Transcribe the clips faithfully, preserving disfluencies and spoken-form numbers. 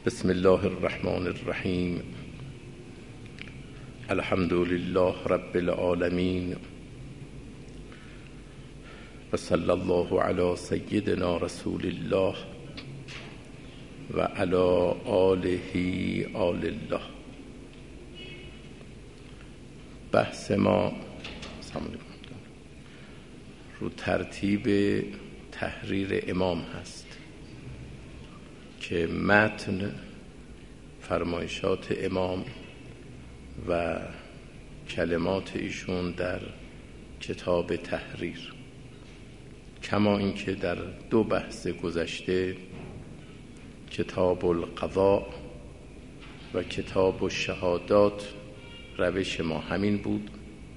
بسم الله الرحمن الرحیم. الحمد لله رب العالمین و صلی الله علی سیدنا رسول الله و علی آله آل الله. بحث ما رو ترتیب تحریر امام هست که متن فرمایشات امام و کلمات ایشون در کتاب تحریر، کما اینکه در دو بحث گذشته کتاب القضاء و کتاب الشهادات روش ما همین بود.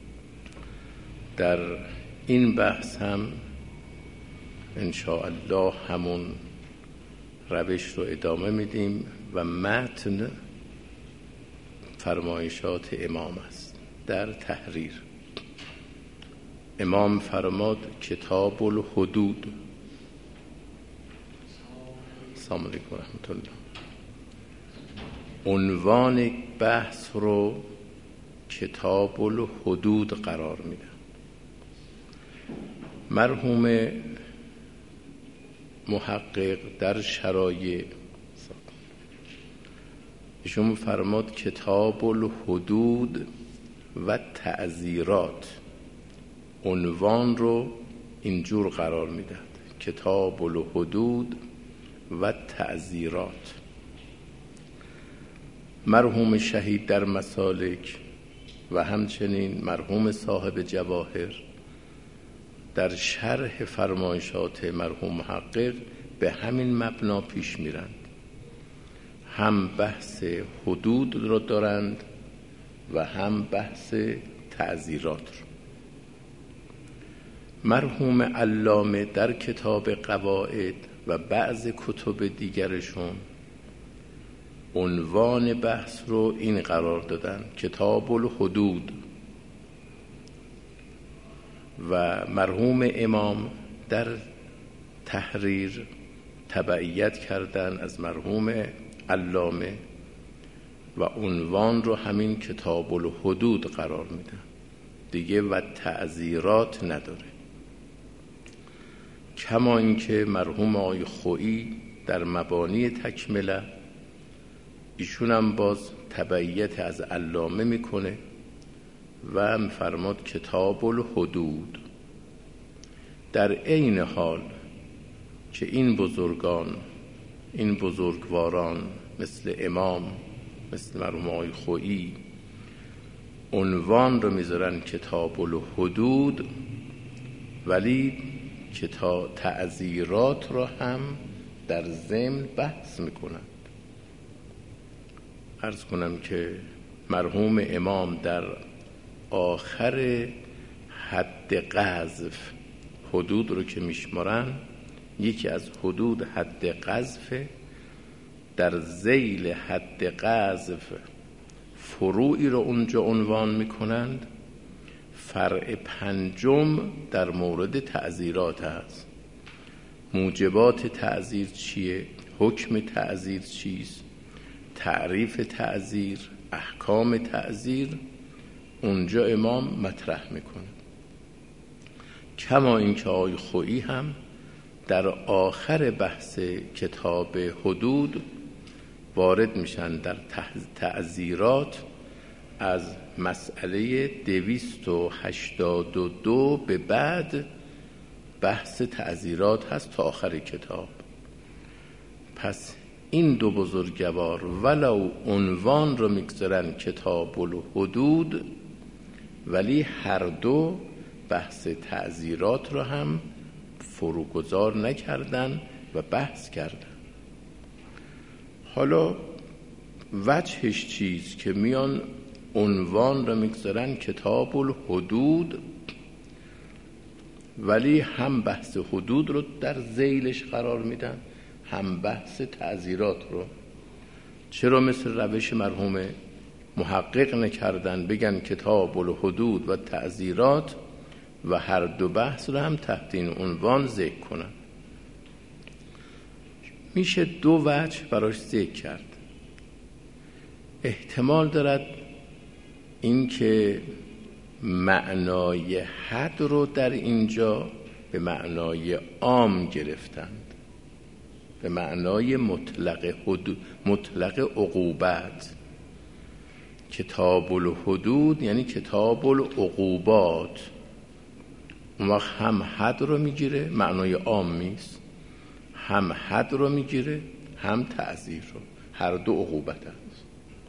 در این بحث هم ان شاء الله همون روش رو ادامه میدیم و متن فرمایشات امام است. در تحریر امام فرماد کتاب الحدود. السلام علیکم و رحمت الله. عنوان بحث رو کتاب الحدود قرار میدن. مرحوم محقق در شرایع ایشون فرماد کتاب الحدود و تعزیرات. عنوان رو اینجور قرار میداد، کتاب الحدود و تعزیرات. مرحوم شهید در مسالک و همچنین مرحوم صاحب جواهر در شرح فرمایشات مرحوم محقق به همین مبنا پیش میرند. هم بحث حدود رو دارند و هم بحث تعزیرات رو. مرحوم علامه در کتاب قواعد و بعض کتب دیگرشون عنوان بحث رو این قرار دادن، کتاب الحدود. و مرحوم امام در تحریر تبعیت کردن از مرحوم علامه و عنوان رو همین کتاب الحدود قرار میدن دیگه و تعزیرات نداره. کما اینکه مرحوم آقای خویی در مبانی تکمله ایشون هم باز تبعیت از علامه میکنه و فرماد کتاب الحدود. در عین حال که این بزرگان، این بزرگواران مثل امام، مثل مرحوم آقای خویی عنوان رو میذارن کتاب الحدود، ولی کتاب تعزیرات رو هم در ضمن بحث میکنند. عرض کنم که مرحوم امام در آخر حد قذف، حدود رو که میشمارن، یکی از حدود حد قذف، در ذیل حد قذف فروعی رو اونجا عنوان میکنند. فرع پنجم در مورد تعزیرات هست. موجبات تعزیر چیه؟ حکم تعزیر چیست؟ تعریف تعزیر، احکام تعزیر اونجا امام مطرح میکنه. کما اینکه آقای خویی هم در آخر بحث کتاب حدود وارد میشن در تعزیرات. از مسئله دویست و هشتاد و دو به بعد بحث تعزیرات هست تا آخر کتاب. پس این دو بزرگوار ولو عنوان رو میگذارن کتاب الحدود، ولی هر دو بحث تعزیرات رو هم فروگذار نکردن و بحث کردن. حالا وجهش چیز که میان عنوان رو میگذارن کتاب الحدود، ولی هم بحث حدود رو در ذیلش قرار میدن، هم بحث تعزیرات رو. چرا مثل روش مرحوم محقق نکردن بگن کتاب الحدود و تعزیرات و هر دو بحث رو هم تحت این عنوان ذکر کنن؟ میشه دو وجه براش ذکر کرد. احتمال دارد اینکه معنای حد رو در اینجا به معنای عام گرفتند، به معنای مطلق حدود، مطلق عقوبت. کتاب الحدود یعنی کتاب العقوبات. اون وقت هم حد رو میگیره، معنای عام نیست، هم حد رو میگیره هم تعزیر رو، هر دو عقوبت هست.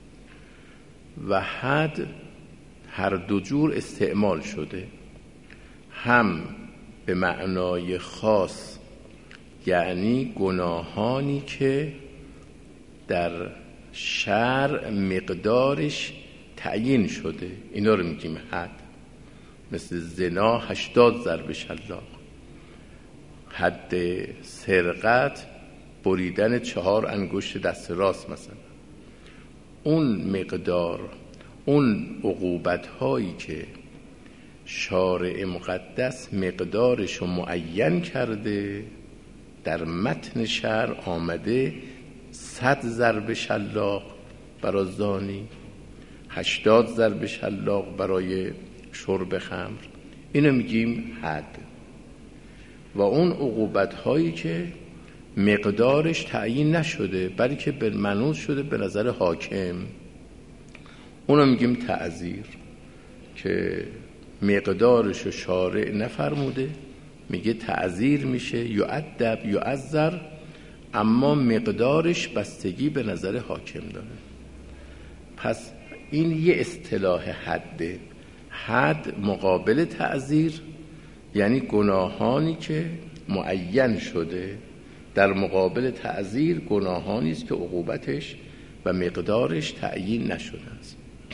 و حد هر دو جور استعمال شده، هم به معنای خاص یعنی گناهانی که در شرع مقدارش تعیین شده، اینا رو میگیم حد. مثل زنا هشتاد ضرب شلاق، حد سرقت بریدن چهار انگشت دست راست مثلا. اون مقدار، اون عقوبت هایی که شارع مقدس مقدارش رو معین کرده، در متن شرع آمده صد ضرب شلاق برای زانی، هشتاد ضرب شلاق برای شرب خمر، اینو میگیم حد. و اون عقوبت هایی که مقدارش تعیین نشده بلکه به منوط شده به نظر حاکم، اونو میگیم تعزیر، که مقدارش رو شارع نفرموده، میگه تعزیر میشه، یعذب یعذر، اما مقدارش بستگی به نظر حاکم داره. پس این یه اصطلاح حده. حد مقابل تعزیر یعنی گناهانی که معین شده، در مقابل تعزیر گناهانی است که عقوبتش و مقدارش تعیین نشده است.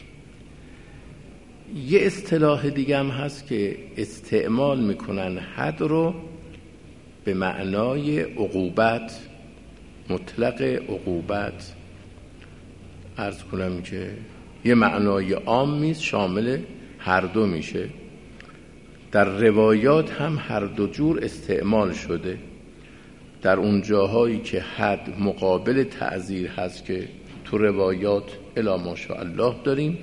یه اصطلاح دیگه هم هست که استعمال میکنن حد رو به معنای عقوبت، مطلق عقوبت. عرض کنم که یه معنای عام نیست، شامل هر دو میشه. در روایات هم هر دو جور استعمال شده. در اون جاهایی که حد مقابل تعزیر هست که تو روایات الا ماشاءالله داریم،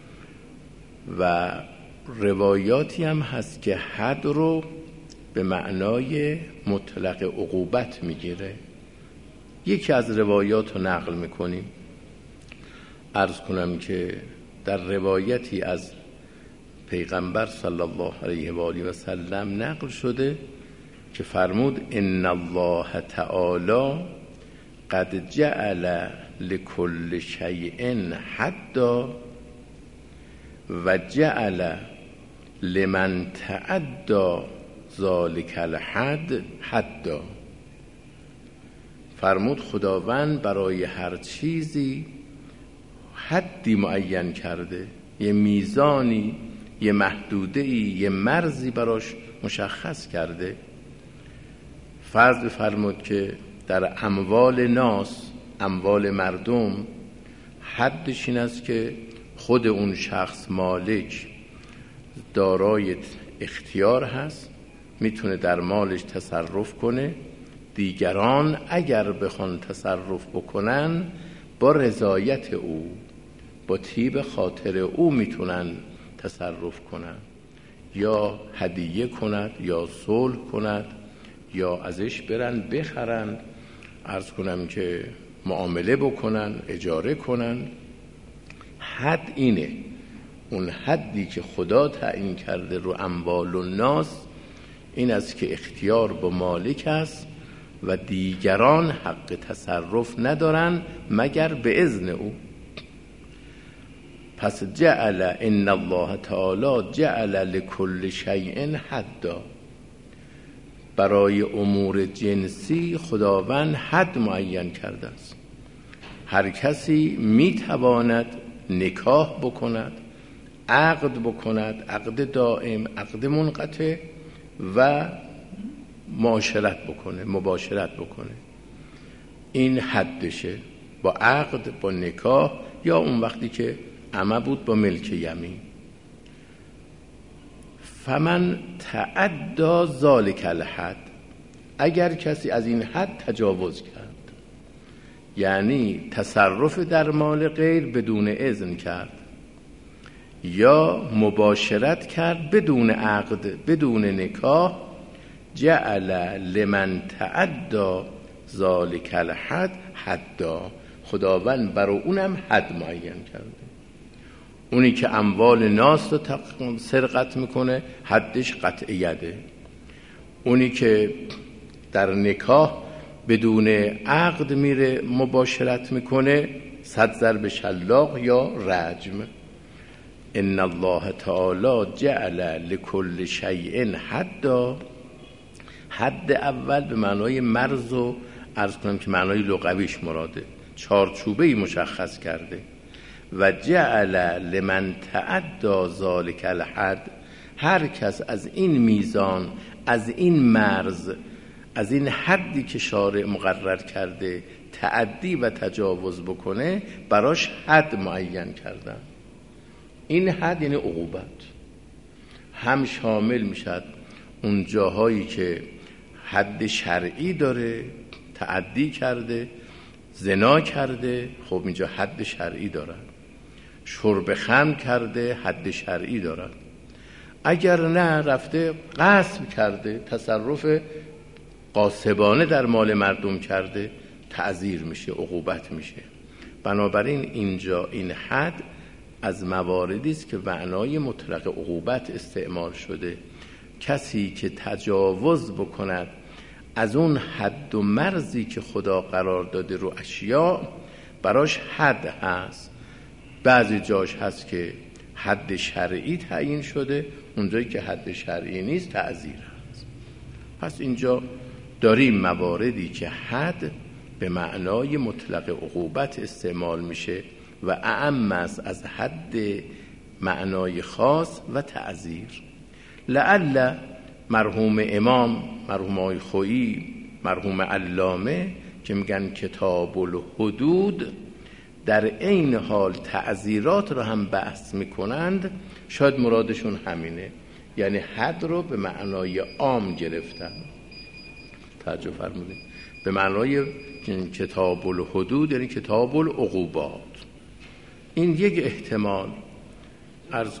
و روایاتی هم هست که حد رو به معنای مطلق عقوبت میگیره. یکی از روایات رو نقل میکنیم. عرض کنم که در روایتی از پیغمبر صلی الله علیه و آله و سلم نقل شده که فرمود ان الله تعالی قد جعل لكل شیء حدا و جعل لمن تعدى ذلك الحد حدا. فرمود خداوند برای هر چیزی حدی معین کرده، یه میزانی، یه محدوده‌ای، یه مرزی براش مشخص کرده. فرض فرمود که در اموال ناس، اموال مردم، حدش این است که خود اون شخص مالک دارای اختیار هست، میتونه در مالش تصرف کنه، دیگران اگر بخوان تصرف بکنن با رضایت او، با طیب خاطر او میتونن تصرف کنن، یا هدیه کند، یا صلح کند، یا ازش برن بخرن، عرض کنم که معامله بکنن، اجاره کنن. حد اینه، اون حدی که خدا تعیین کرده رو اموال الناس این است که اختیار با مالک است و دیگران حق تصرف ندارن مگر به اذن او. پس جعل ان الله تعالی جعل لكل شیء حدا، برای امور جنسی خداوند حد معین کرده است. هر کسی میتواند نکاح بکند، عقد بکند، عقد دائم، عقد منقطع، و معاشرت بکنه، مباشرت بکنه. این حدشه، با عقد، با نکاح، یا اون وقتی که عمه بود با ملک یمین. فمن تعدی ذلک الحد، اگر کسی از این حد تجاوز کرد، یعنی تصرف در مال غیر بدون اذن کرد یا مباشرت کرد بدون عقد، بدون نکاح، جعل لمن تعدی ذالک الحد حدا، خداوند برای اونم حد معین کرده. اونی که اموال ناس رو سرقت میکنه حدش قطع یده. اونی که در نکاح بدون عقد میره مباشرت میکنه صد ضرب شلاق یا رجم. ان الله تعالی جعل لكل شیء حدا. حد اول به معنای مرز و عرض کنم که معنای لغویش مراده، چارچوبه‌ای مشخص کرده. و جعل لمن تعدی ذالک الحد، هر کس از این میزان، از این مرز، از این حدی که شارع مقرر کرده تعدی و تجاوز بکنه براش حد معین کردن. این حد یعنی عقوبت، هم شامل میشد اون جاهایی که حد شرعی داره، تعدی کرده، زنا کرده، خب اینجا حد شرعی دارد. شرب خمر کرده، حد شرعی دارد. اگر نه رفته غصب کرده، تصرف غاصبانه در مال مردم کرده، تعزیر میشه، عقوبت میشه. بنابراین اینجا این حد از مواردی است که معنای مطلق عقوبت استعمال شده. کسی که تجاوز بکند از اون حد و مرزی که خدا قرار داده رو اشیاء، براش حد هست. بعضی جاش هست که حد شرعی تعیین شده، اونجایی که حد شرعی نیست تعزیر هست. پس اینجا داریم مواردی که حد به معنای مطلق عقوبت استعمال میشه و اعم است از حد معنای خاص و تعزیر. لعل مرحوم امام، مرحوم آقای خویی، مرحوم علامه که میگن کتاب الحدود در عین حال تعزیرات رو هم بحث میکنند، شاید مرادشون همینه، یعنی حد رو به معنای عام گرفتن. توجه فرمودید؟ به معنای کتاب الحدود یعنی کتاب العقوبات. این یک احتمال. عرض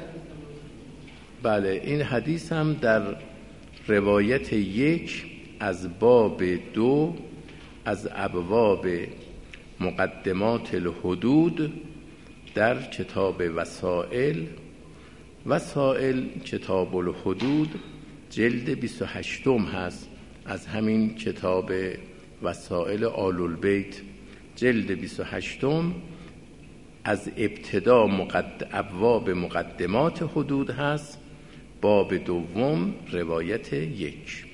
بله، این حدیث هم در روایت یک از باب دو از ابواب مقدمات الحدود در کتاب وسائل، وسائل کتاب الحدود جلد بیست و هشتم هست، از همین کتاب وسائل آل البیت جلد بیست و هشتم از ابتدا مقد... ابواب مقدمات حدود هست، باب دوم روایت یک.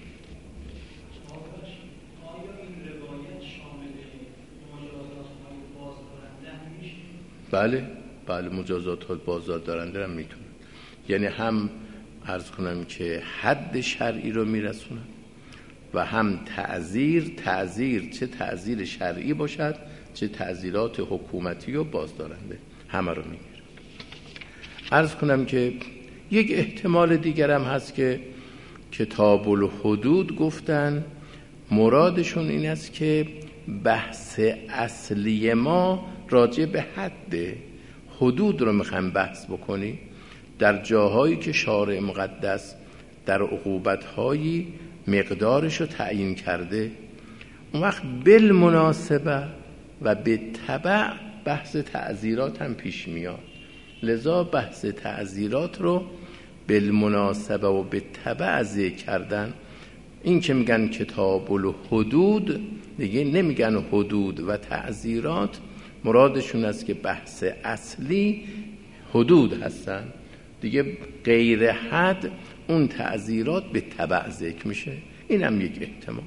بله بله، مجازات ها بازدارنده هم میتونه، یعنی هم عرض کنم که حد شرعی رو میرسونن و هم تعزیر، تعزیر چه تعزیر شرعی باشد چه تعزیرات حکومتی و بازدارنده، همه رو میگیره. عرض کنم که یک احتمال دیگر هم هست که کتاب الحدود گفتن مرادشون این است که بحث اصلی ما راجع به حد حدود رو میخوایم بحث بکنی، در جاهایی که شارع مقدس در عقوبت‌هایی مقدارش رو تعیین کرده، اون وقت بالمناسبه و به تبع بحث تعزیرات هم پیش میاد. لذا بحث تعزیرات رو بالمناسبه و به تبع ذکر کردن. این که میگن کتاب الحدود دیگه نمیگن حدود و تعزیرات، مرادشون است که بحث اصلی حدود هستن دیگه، غیر حد اون تعزیرات به تبع ذکر میشه. این هم یک احتمال.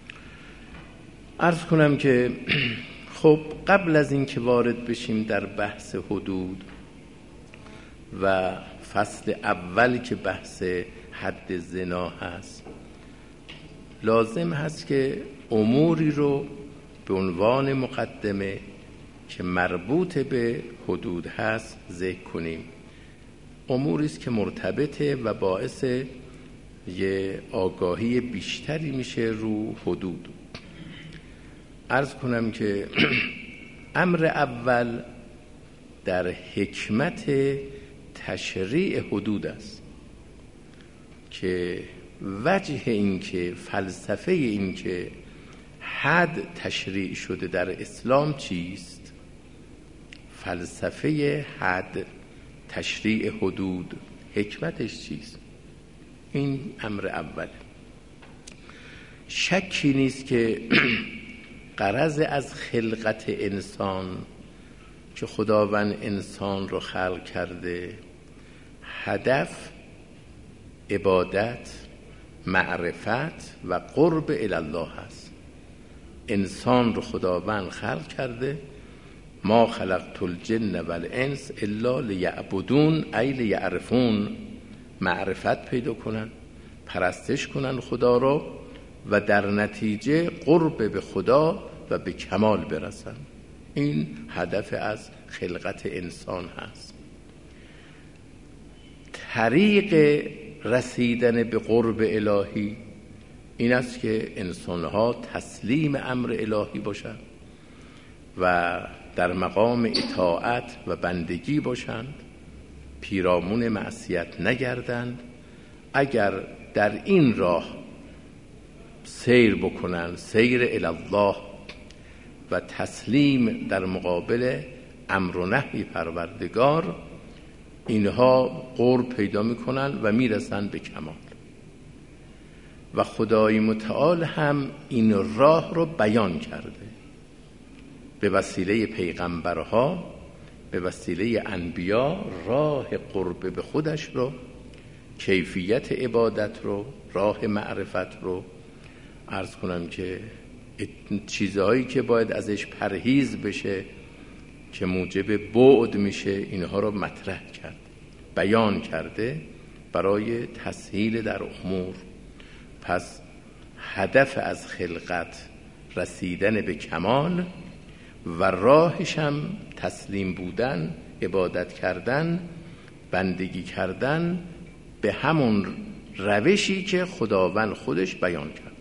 عرض کنم که خب قبل از این که وارد بشیم در بحث حدود و فصل اول که بحث حد زنا هست، لازم هست که اموری رو به عنوان مقدمه که مربوط به حدود هست ذکر کنیم. اموری است که مرتبطه و باعث یه آگاهی بیشتری میشه رو حدود. عرض کنم که امر اول در حکمت تشریع حدود است که وجه این که فلسفه این که حد تشریع شده در اسلام چیست؟ فلسفه حد، تشریع حدود، حکمتش چیست؟ این امر اول. شکی نیست که غرض از خلقت انسان که خداوند انسان رو خلق کرده، هدف عبادت، معرفت و قرب الی الله است. انسان رو خداوند خلق کرده، ما خلقت الجن والانس الا لیعبدون ای لیعرفون، معرفت پیدا کنن، پرستش کنن خدا رو و در نتیجه قرب به خدا و به کمال برسن. این هدف از خلقت انسان هست. طریق رسیدن به قرب الهی این است که انسانها تسلیم امر الهی باشند و در مقام اطاعت و بندگی باشند، پیرامون معصیت نگردند. اگر در این راه سیر بکنند، سیر الی الله و تسلیم در مقابل امر و نهی پروردگار، اینها قرب پیدا میکنن و میرسن به کمال. و خدای متعال هم این راه رو بیان کرده به وسیله پیغمبرها، به وسیله انبیا، راه قرب به خودش رو، کیفیت عبادت رو، راه معرفت رو. عرض کنم که چیزهایی که باید ازش پرهیز بشه که موجب بعد میشه، اینها رو مطرح کرد، بیان کرده برای تسهیل در امور. پس هدف از خلقت رسیدن به کمال و راهش هم تسلیم بودن، عبادت کردن، بندگی کردن به همون روشی که خداوند خودش بیان کرد.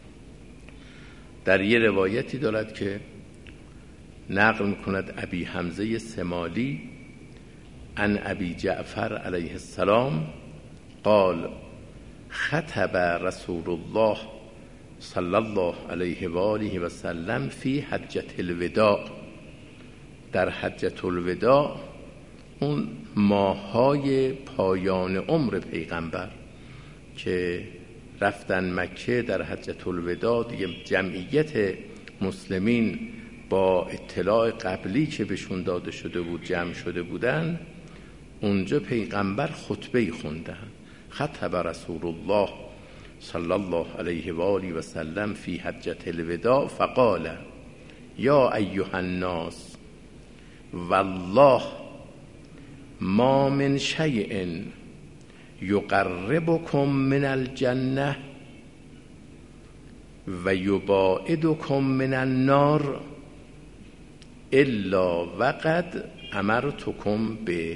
در یه روایتی دارد که نقل میکند ابی حمزه سمالی عن ابی جعفر علیه السلام قال خطب رسول الله صلی الله علیه و آله و سلم فی حجة الوداع. در حجة الوداع، اون ماهای پایان عمر پیغمبر که رفتن مکه، در حجة الوداع دیگه جمعیت مسلمین با اطلاع قبلی که بهشون داده شده بود جمع شده بودن. اونجا پیغمبر خطبه خوندن. خطب رسول الله صلی الله علیه و آله و سلم فی حجة الوداع فقال یا ایها الناس والله ما من شیء یقربکم من الجنه و یباعدکم من النار الا وقد امرتکم به.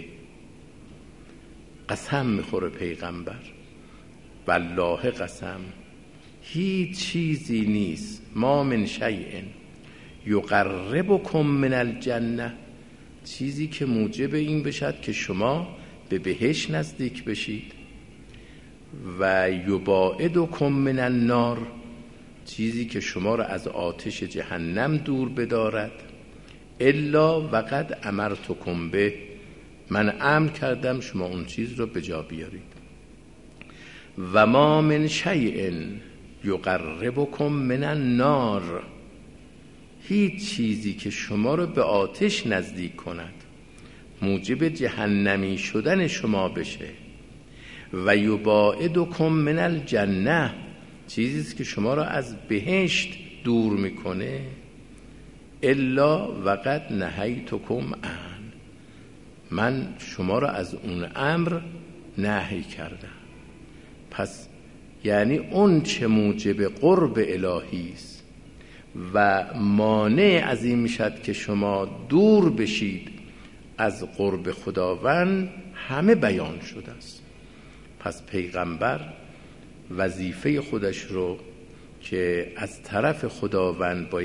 قسم میخوره پیغمبر، والله قسم، هیچ چیزی نیست، ما من شیء یقربکم من الجنه، چیزی که موجب این بشد که شما به بهشت نزدیک بشید، و یباعدکم من النار، چیزی که شما را از آتش جهنم دور بدارد، الا وقد امرتکم به، من امر کردم شما اون چیز رو به جا بیارید. و ما من شیء یقربکم من النار، هیچ چیزی که شما رو به آتش نزدیک کند، موجب جهنمی شدن شما بشه، و یباعدکم من الجنه، چیزی که شما را از بهشت دور میکنه، الا وقد نهیتکم عن، من شما را از اون امر نهی کردم. پس یعنی اون چه موجب قرب الهی است و مانع از این میشد که شما دور بشید از قرب خداوند، همه بیان شده است. پس پیغمبر وظیفه خودش رو که از طرف خداوند باید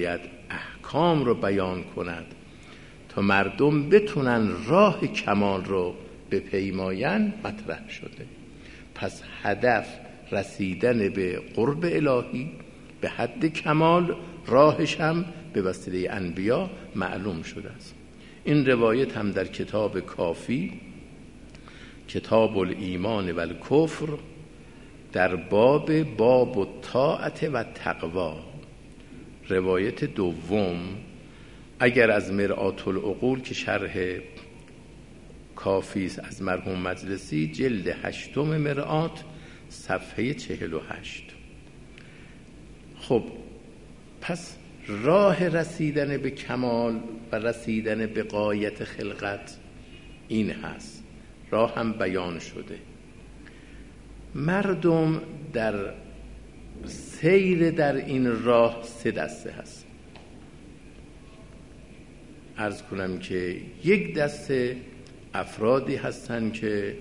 احکام رو بیان کند تا مردم بتونن راه کمال رو بپیماین مطرح شده. پس هدف رسیدن به قرب الهی، به حد کمال، راهش هم به وسیله انبیا معلوم شده است. این روایت هم در کتاب کافی، کتاب الایمان و الکفر، در باب باب الطاعت و تقوا، روایت دوم، اگر از مرآت العقول که شرح کافی است از مرحوم مجلسی، جلد هشتم مرآت، صفحه چهل و هشت. خب پس راه رسیدن به کمال و رسیدن به غایت خلقت این هست، راه هم بیان شده. مردم در سیر در این راه سه دسته هست. عرض کنم که یک دسته افرادی هستن که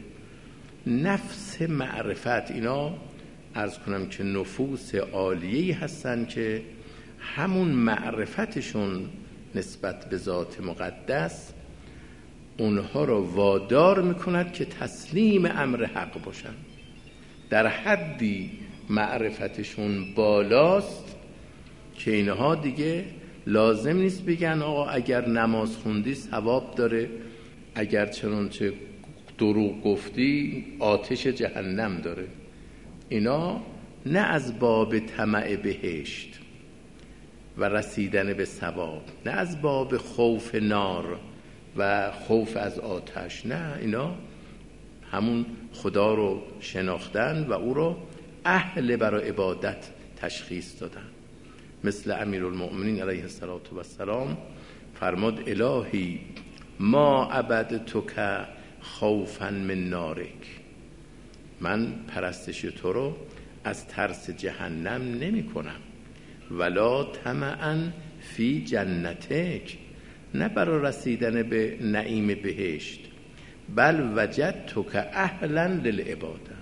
نفس معرفت، اینا عرض کنم که نفوس عالیه‌ای هستن که همون معرفتشون نسبت به ذات مقدس اونها رو وادار میکند که تسلیم امر حق باشن. در حدی معرفتشون بالاست که اینها دیگه لازم نیست بگن آقا اگر نماز خوندی ثواب داره، اگر چنانچه دروغ گفتی آتش جهنم داره. اینا نه از باب طمع بهشت و رسیدن به ثواب، نه از باب خوف نار و خوف از آتش، نه، اینا همون خدا رو شناختن و او رو اهل برای عبادت تشخیص دادن. مثل امیرالمؤمنین علیه السلام فرمود الهی ما عبدتک خوفا من نارک، من پرستش تو رو از ترس جهنم نمی کنم، ولا طمعا فی جنتک، نه برای رسیدن به نعیم بهشت، بل وجدتک اهلا للعباده،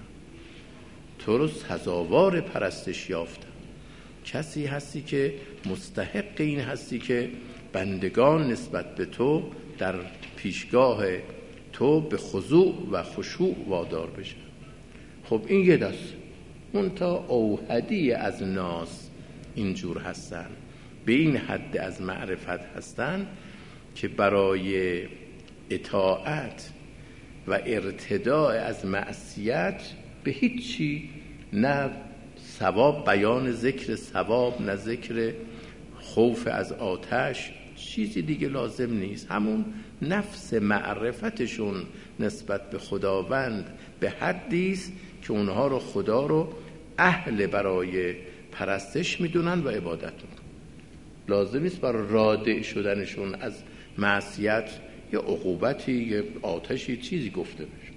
تو رو سزاوار پرستش یافتم، کسی هستی که مستحق این هستی که بندگان نسبت به تو در پیشگاه تو به خضوع و خشوع وادار بشن. خب این یه دست، اون تا اوحدی از ناس اینجور هستن، به این حد از معرفت هستن که برای اطاعت و ارتداء از معصیت به هیچی، نه ثواب، بیان ذکر ثواب، نه ذکر خوف از آتش، چیزی دیگه لازم نیست. همون نفس معرفتشون نسبت به خداوند به حدی است که اونها رو خدا رو اهل برای پرستش میدونن و عبادت میکنن. لازم نیست برای رادع شدنشون از معصیت یا عقوبتی یا آتشی چیزی گفته بشه.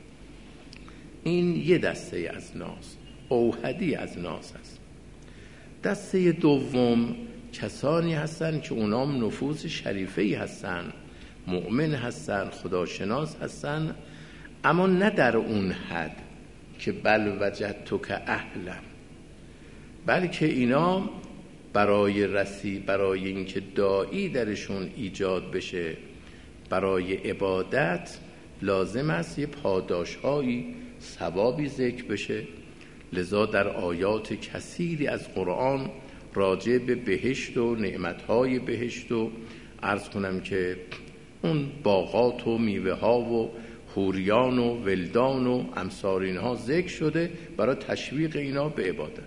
این یه دسته از ناس، اوحدی از ناس هست. دسته دوم کسانی هستن که اونام نفوس شریفه‌ای هستن، مؤمن هستن، خداشناس هستن، اما نه در اون حد که بل وجدتک اهلا، بلکه اینا برای رسی برای اینکه داعی درشون ایجاد بشه برای عبادت، لازم است یه پاداش‌هایی، ثوابی ذکر بشه. لذا در آیات کثیری از قرآن راجع به بهشت و نعمت‌های بهشت و عرض کنم که اون باغات و میوه ها و حوریان و ولدان و امثال اینها ذکر شده برای تشویق اینا به عبادت،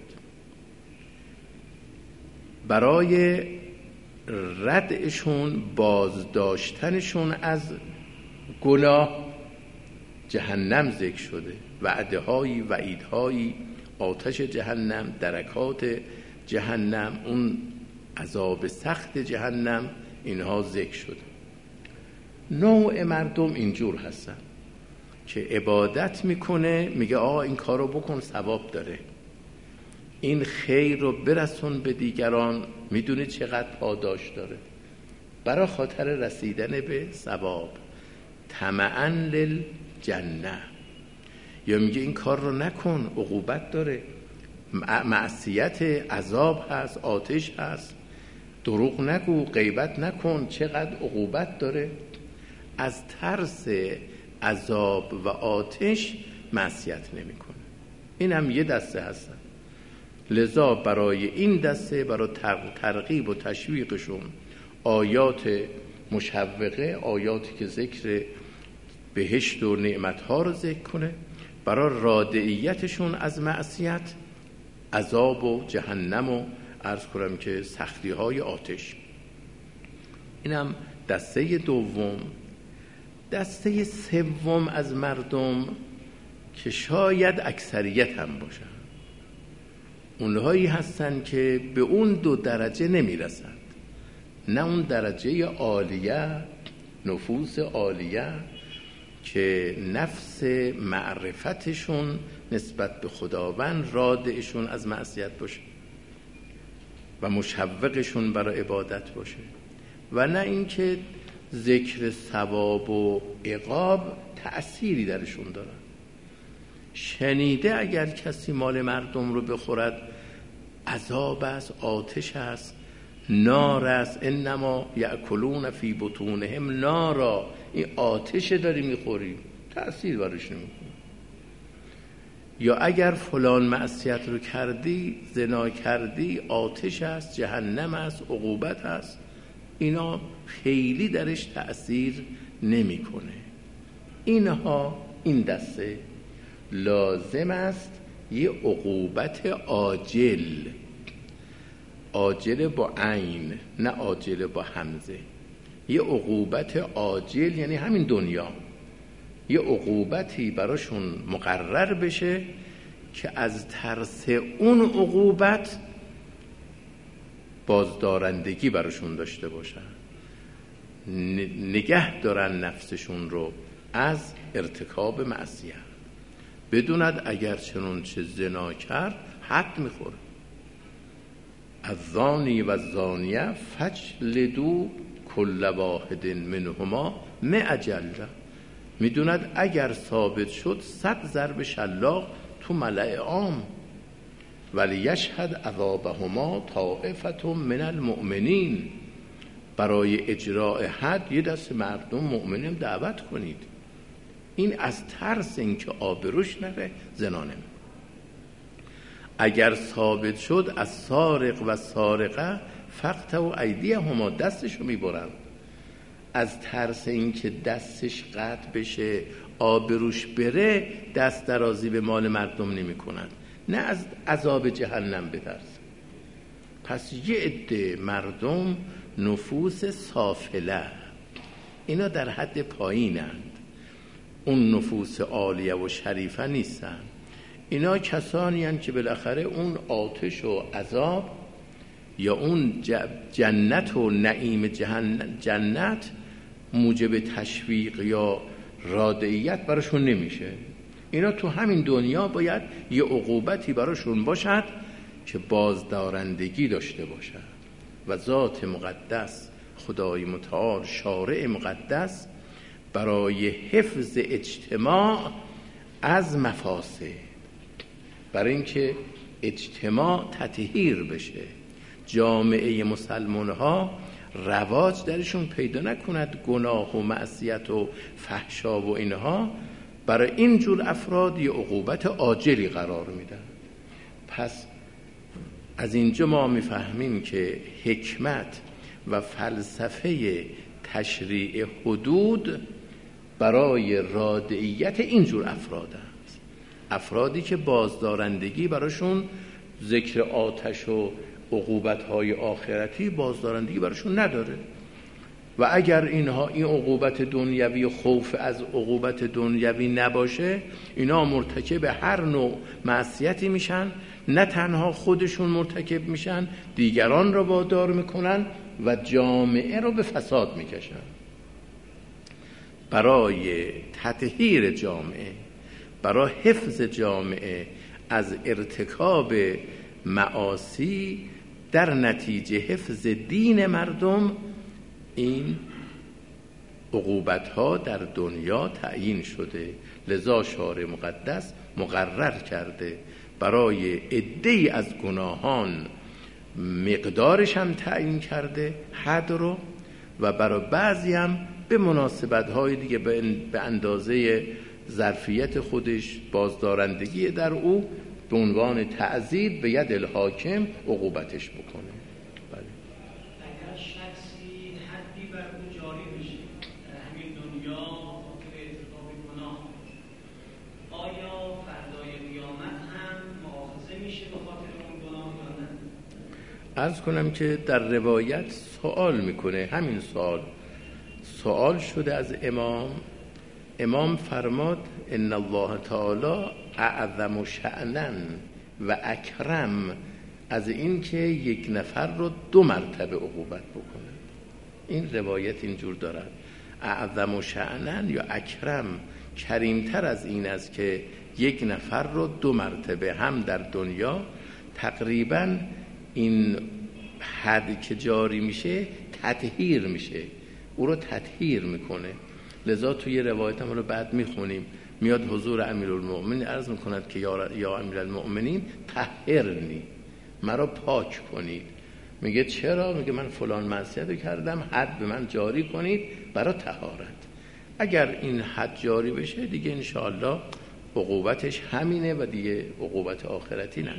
برای ردشون، بازداشتنشون از گناه. جهنم ذکر شده، وعده هایی، وعید هایی، آتش جهنم، درکات جهنم، اون عذاب سخت جهنم، اینها ذکر شده. نوع مردم اینجور هستن که عبادت میکنه، میگه آقا این کارو بکن ثواب داره، این خیر رو برسون به دیگران، میدونی چقدر پاداش داره، برای خاطر رسیدن به ثواب، طمعاً للجنه. یا میگه این کار رو نکن، عقوبت داره، معصیت، عذاب هست، آتش هست، دروغ نگو، غیبت نکن، چقدر عقوبت داره. از ترس عذاب و آتش معصیت نمیکنه. این هم یه دسته هستن. لذا برای این دسته، برای ترغیب و تشویقشون آیات مشوقه، آیاتی که ذکر بهشت و نعمتها رو ذکر کنه، برای رادعیتشون از معصیت، عذاب و جهنم و عرض کنم که سختی های آتش. اینم دسته دوم. دسته سوم از مردم که شاید اکثریت هم باشن، اونهایی هستن که به اون دو درجه نمیرسند، نه اون درجه عالیه، نفوس عالیه که نفس معرفتشون نسبت به خداوند رادعشون از معصیت باشه و مشوقشون برای عبادت باشه، و نه اینکه ذکر ثواب و عقاب تأثیری درشون دارن. شنیده اگر کسی مال مردم رو بخورد عذاب است، آتش است، نار است، انما یأکلون فی بطونهم نارا، این آتش داری میخوری، تأثیر برش نمیکنه. یا اگر فلان معصیت رو کردی، زنا کردی، آتش است، جهنم است، عقوبت است، اینا خیلی درش تأثیر نمیکنه. اینها، این دسته لازم است یه عقوبت عاجل، عاجل با عین نه عاجل با همزه، یه عقوبت عاجل یعنی همین دنیا، یه عقوبتی براشون مقرر بشه که از ترس اون عقوبت بازدارندگی براشون داشته باشن، نگه دارن نفسشون رو از ارتکاب معصیت، بدوند اگر چنون چه زنا کرد حد میخوره. الزانی و الزانیه فجلدوا کل واحد منهما مئة جلده، میدوند اگر ثابت شد صد ضرب شلاق تو ملأ عام. ولی یشهد عذابهما طائفة من المؤمنین، برای اجراء حد یه دست مردم مؤمنین دعوت کنید. این از ترس اینکه آبروش نره زنا نمی‌کنه. اگر ثابت شد از سارق و سارقه فقطعوا ایدیهما، دستشو میبرن، از ترس اینکه دستش قطع بشه، آبروش بره، دست درازی به مال مردم نمی کنند، نه از عذاب جهنم بترس. پس یه عده مردم نفوس سافله، اینا در حد پایینند، اون نفوس عالیه و شریفه نیستن. اینا کسانی هستند که بالاخره اون آتش و عذاب یا اون جنت و نعیم جنت موجب تشویق یا رادعیت براشون نمیشه. اینا تو همین دنیا باید یه عقوبتی براشون باشد که بازدارندگی داشته باشد. و ذات مقدس خدای متعال شارع مقدس برای حفظ اجتماع از مفاسد، برای اینکه اجتماع تطهیر بشه، جامعه مسلمان ها رواج درشون پیدا نکند گناه و معصیت و فحشا و اینها، برای این جور افراد یه عقوبت عاجلی قرار میدن. پس از اینجا ما میفهمیم که حکمت و فلسفه تشریع حدود برای رادعیت این جور افراد است. افرادی که بازدارندگی براشون ذکر آتش و عقوبت‌های آخرتی بازدارندگی براشون نداره، و اگر اینها این عقوبت دنیوی، خوف از عقوبت دنیوی نباشه، اینا مرتکب هر نوع معصیتی میشن، نه تنها خودشون مرتکب میشن، دیگران را وادار میکنن و جامعه رو به فساد میکشن. برای تطهیر جامعه، برای حفظ جامعه از ارتکاب معاصی، در نتیجه حفظ دین مردم، این عقوبت‌ها در دنیا تعیین شده. لذا شارع مقدس مقرر کرده برای عده‌ای از گناهان مقدارش هم تعیین کرده حد رو، و برای بعضی هم به مناسبت‌های دیگه به اندازه ظرفیت خودش بازدارندگی در او به عنوان تعزیر به ید الحاکم عقوبتش بکنه. بله. اگر شخصی حدی بر او جاری بشه در همین دنیا خاطر ارتکاب گناه، آیا فردای قیامت هم مؤاخذه میشه به خاطر اون گناه یا نه؟ عرض کنم که در روایت سوال میکنه، همین سوال سوال شده از امام. امام فرماد ان الله تعالی اعظم شأنا و اکرم از این که یک نفر رو دو مرتبه عقوبت بکنه. این روایت اینجور دارد، اعظم شأنا یا اکرم، کریمتر از این است که یک نفر رو دو مرتبه هم در دنیا. تقریبا این حد که جاری میشه تطهیر میشه، او رو تطهیر میکنه. لذا توی روایت هم رو بعد میخونیم، میاد حضور امیرالمؤمنین عرض میکند که یا, یا امیرالمؤمنین طهرنی، مرا پاک کنید. میگه چرا؟ میگه من فلان معصیت کردم، حد به من جاری کنید برای طهارت. اگر این حد جاری بشه دیگه انشاءالله عقوبتش همینه و دیگه عقوبت آخرتی نداره.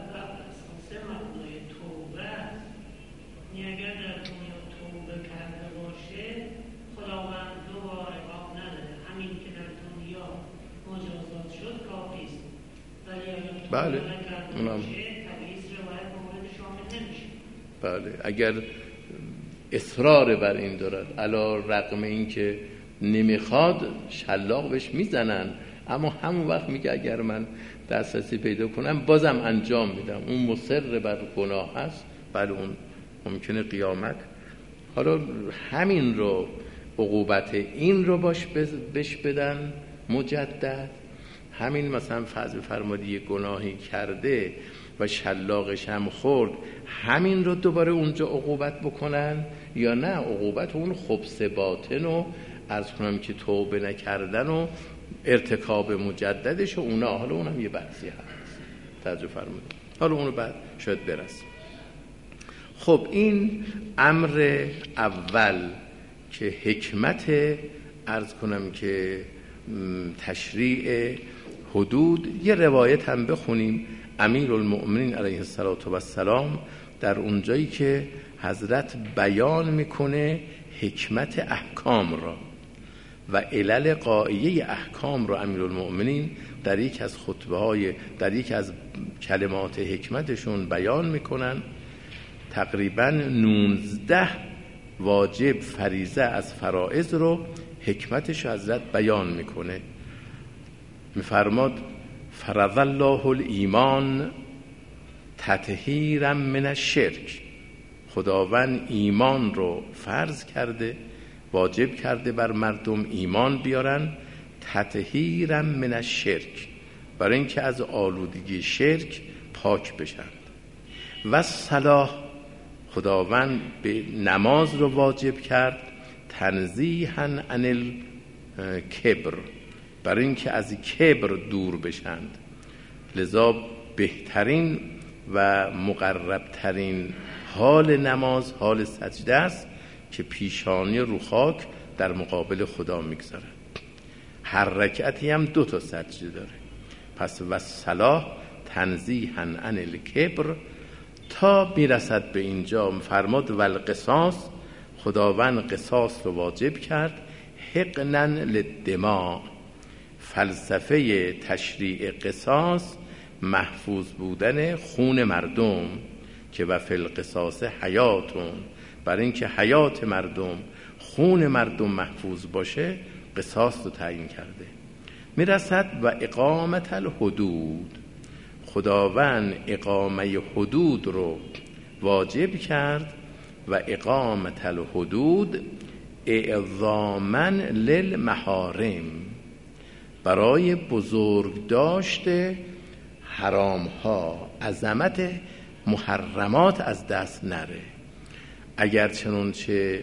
اگر در دنیا توبه کرده باشه خداوند دو بار عقاب نداره، همین که در دنیا مجازات شد کافی است. ولی اگر توبه بله. نکرده باشه تبعیض روایت مورد شامل نمیشه. بله، اگر اصرار بر این دارد، علی رغم این که نمیخواد شلاق بهش میزنن، اما همون وقت میگه اگر من دسترسی پیدا کنم بازم انجام میدم، اون مصر بر گناه هست، بله اون ممکنه قیامت. حالا همین رو عقوبت این رو باش بش بدن مجدد، همین مثلا فرض فرمودی گناهی کرده و شلاقش هم خورد، همین رو دوباره اونجا عقوبت بکنن یا نه عقوبت اون خبث باطن و عرض کنم که توبه نکردن و ارتکاب مجددش و اونا، حالا اونم یه بحثی هست توجه فرمودید، حالا اونو بعد شاید برسیم. خب این امر اول که حکمت عرض کنم که تشریع حدود، یه روایت هم بخونیم امیرالمؤمنین علیه السلام در اونجایی که حضرت بیان میکنه حکمت احکام را و علل قائیه احکام را، امیرالمؤمنین در یک از خطبه های در یک از کلمات حکمتشون بیان میکنن. تقریبا نوزده واجب فریضه از فرائض رو حکمتش حضرت بیان میکنه. میفرماد فرض الله الایمان تطهیرا من الشرک، خداوند ایمان رو فرض کرده، واجب کرده بر مردم ایمان بیارن، تطهیرا من الشرک، برای اینکه از آلودگی شرک پاک بشن. و صلاح، خداوند به نماز رو واجب کرد تنزیها عن الکبر، برای اینکه از کبر دور بشند. لذا بهترین و مقربترین حال نماز حال سجده است که پیشانی رو خاک در مقابل خدا میگذارن. هر رکعتی هم دو تا سجده داره. پس و صلاح تنزیها عن الکبر تا میرسد به اینجا فرماد و القصاص، خداوند قصاص رو واجب کرد حقنا للدماء، فلسفه تشریع قصاص محفوظ بودن خون مردم، که و فی القصاص حیاتون، برای اینکه حیات مردم خون مردم محفوظ باشه قصاص رو تعیین کرده. میرسد و اقامت الحدود، خداوند اقامه حدود رو واجب کرد و اقامت الحدود اعظاما للمحارم، برای بزرگ داشته حرام ها، عظمت محرمات از دست نره. اگر چنانچه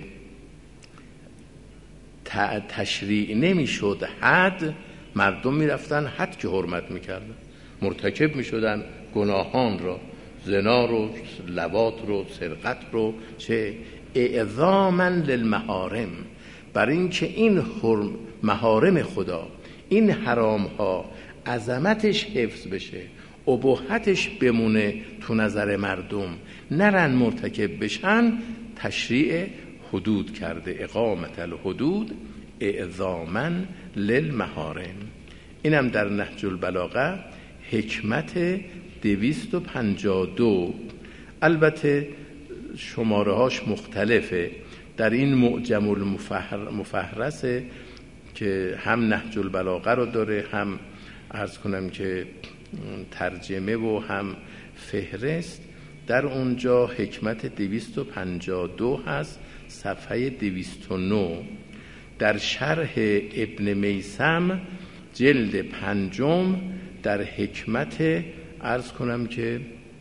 تشریع نمی شد حد، مردم می رفتن حد که حرمت می کردن، مرتکب می شدن گناهان را. زنا رو، لواط رو، سرقت رو، چه اعظاما للمحارم، بر این که این حرم محارم خدا، این حرام ها عظمتش حفظ بشه، اباحتش بمونه تو نظر مردم، نرن مرتکب بشن، تشریع حدود کرده. اقامت الحدود اعظاما للمحارم. اینم در نهج البلاغه حکمت دویست و پنجاه و دو. البته شماره هاش مختلفه. در این معجم المفهرسه که هم نهج البلاغه رو داره، هم عرض کنم که ترجمه و هم فهرست. در اونجا حکمت دویست و پنجاه و دو هست، صفحه دویست و نه. در شرح ابن میثم جلد پنجم در حکمت عرض کنم که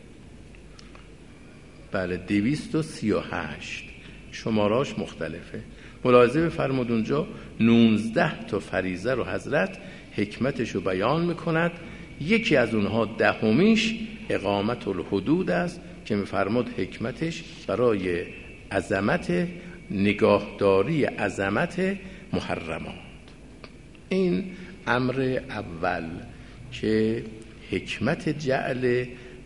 بله دویست و سی و هشت، شماراش مختلفه. ملاحظه بفرمود اونجا نوزده تا فریضه رو حضرت حکمتش رو بیان میکند. یکی از اونها دهمیش اقامت الحدود است که میفرمود حکمتش برای عظمت نگاهداری عظمت محرمات. این امر اول که حکمت جعل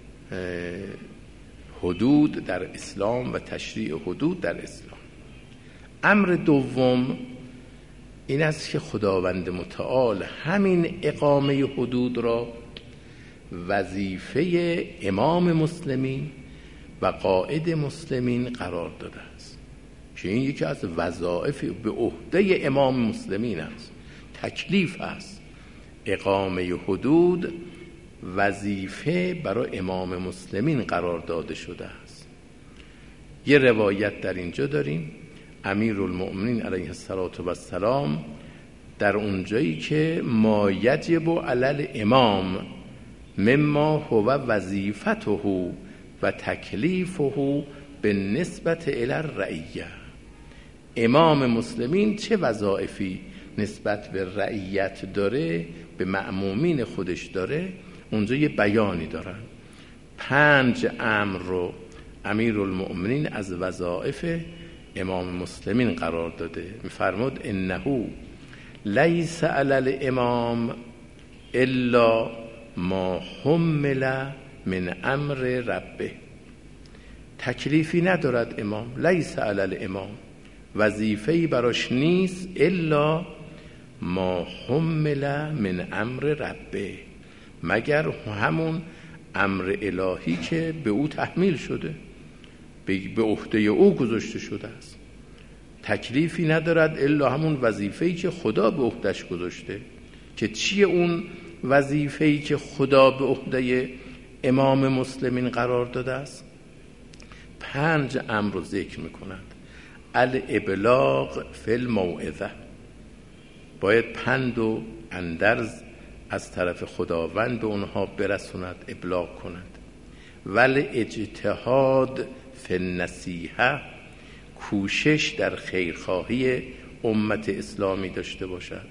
حدود در اسلام و تشریع حدود در اسلام. امر دوم این است که خداوند متعال همین اقامه حدود را وظیفه امام مسلمین و قائد مسلمین قرار داده است، که این یکی از وظایف به عهده امام مسلمین است، تکلیف است. اقامه حدود وظیفه برای امام مسلمین قرار داده شده است. یه روایت در اینجا داریم، امیرالمؤمنین علیه السلام در اونجایی که ما یجب علی الامام مما هو وظیفته و تکلیفه به نسبت الی الرعیه، امام مسلمین چه وظایفی نسبت به رعیت داره، به مأمومین خودش داره، اونجا یه بیانی دارن. پنج امر رو امیرالمؤمنین از وظایف امام مسلمین قرار داده. میفرمود انه لیس علی الامام الا ما حمل من امر ربه. تکلیفی ندارد امام، لیس علی الامام، وظیفه‌ای براش نیست الا ما حمل من امر ربه، مگر همون امر الهی که به او تحمیل شده، به عهده او گذاشته شده است. تکلیفی ندارد الا همون وظیفه‌ای که خدا به عهدهش گذاشته. که چیه اون وظیفه‌ای که خدا به عهده امام مسلمین قرار داده است؟ پنج امر رو ذکر می‌کند. الابلاغ فی الموعظه، باید پند و اندرز از طرف خداوند به اونها برسوند، ابلاغ کند. ول اجتهاد فی النصیحه، کوشش در خیرخواهی امت اسلامی داشته باشد.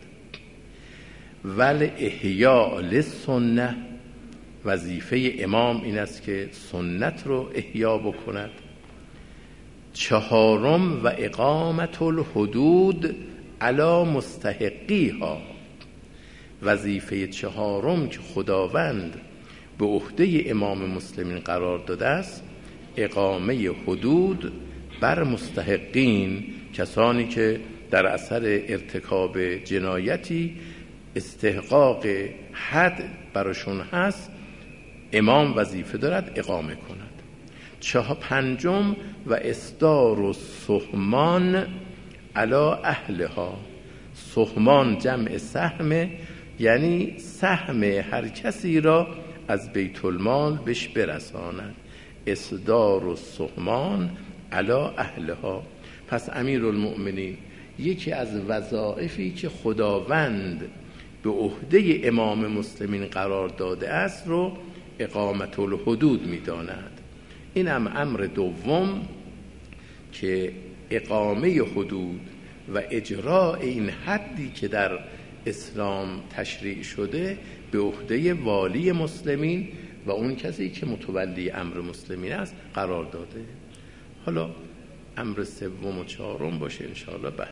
ول احیاء للسنه، وظیفه امام این است که سنت رو احیا بکند. چهارم و اقامت الحدود علی مستحقیها، وظیفه چهارم که خداوند به عهده امام مسلمین قرار داده است، اقامه حدود بر مستحقین، کسانی که در اثر ارتکاب جنایتی استحقاق حد براشون هست، امام وظیفه دارد اقامه کند. چه پنجم و اصدار و سهمان علی اهلها، سهمان جمع سهم، یعنی سهم هر کسی را از بیت المال بهش برساند. اصدار و سهمان علی اهلها. پس امیرالمؤمنین یکی از وظایفی که خداوند به عهده امام مسلمین قرار داده است رو اقامت الحدود می‌داند. این هم امر دوم که اقامه حدود و اجراء این حدی که در اسلام تشریع شده به عهده والی مسلمین و اون کسی که متولی امر مسلمین است قرار داده. حالا امر سوم و چهارم باشه انشاءالله.